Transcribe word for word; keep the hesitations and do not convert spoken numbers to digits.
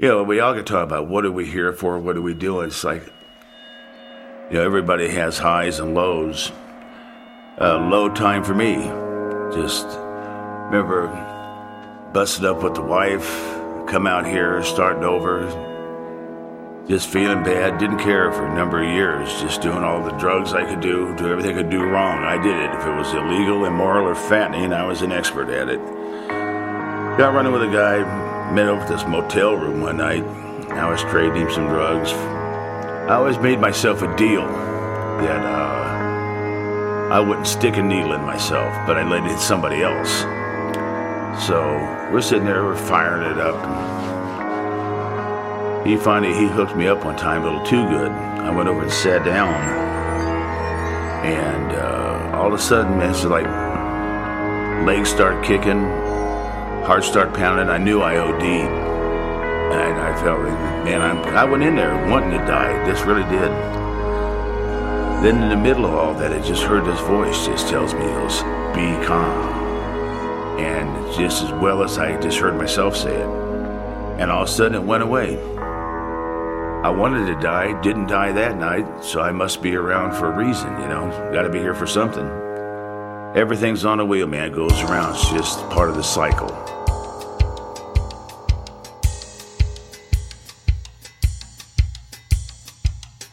You know, we all get talk about what are we here for, what are we doing. It's like, you know, everybody has highs and lows. Uh, low time for me. Just remember busted up with the wife, come out here, starting over, just feeling bad. Didn't care for a number of years, just doing all the drugs I could do, do everything I could do wrong. I did it. If it was illegal, immoral, or fattening, I was an expert at it. Got running with a guy, met over at this motel room one night. I was trading him some drugs. I always made myself a deal that uh, I wouldn't stick a needle in myself, but I'd let it hit somebody else. So we're sitting there, we're firing it up. He finally, he hooked me up one time a little too good. I went over and sat down, and uh, all of a sudden, man, it's like legs start kicking, heart start pounding. I knew I O D'd, and I felt like, man, I'm, I went in there wanting to die. This really did. Then in the middle of all that, I just heard this voice just tells me, goes, be calm. And just as well as I just heard myself say it. And all of a sudden it went away. I wanted to die, didn't die that night, so I must be around for a reason, you know. Got to be here for something. Everything's on a wheel, man. It goes around. It's just part of the cycle.